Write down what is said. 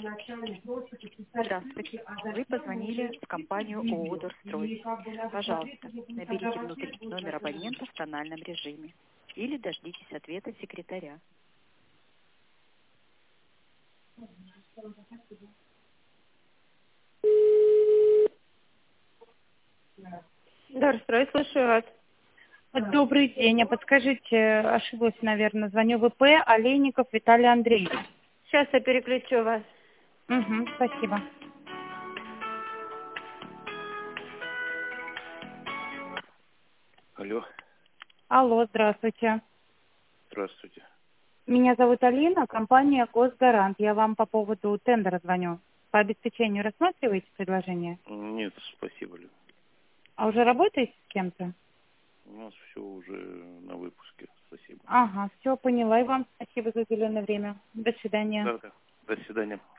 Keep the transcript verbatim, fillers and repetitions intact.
Здравствуйте. Вы позвонили в компанию ООО «Дорстрой». Пожалуйста, наберите внутрь номер абонента в тональном режиме или дождитесь ответа секретаря. Дорстрой, слушаю вас. Добрый день. А подскажите, ошиблась, наверное, звоню в ИП Олейников Виталий Андреевич. Сейчас я переключу вас. Угу, спасибо. Алло, Алло, здравствуйте. здравствуйте. Меня зовут Алина, компания Госгарант. Я вам по поводу тендера звоню. По обеспечению рассматриваете предложение? Нет, спасибо, Лю. А уже работаете с кем-то? У нас все уже на выпуске. Спасибо. Ага, все, поняла. И вам спасибо за уделенное время. До свидания. Да, да. До свидания.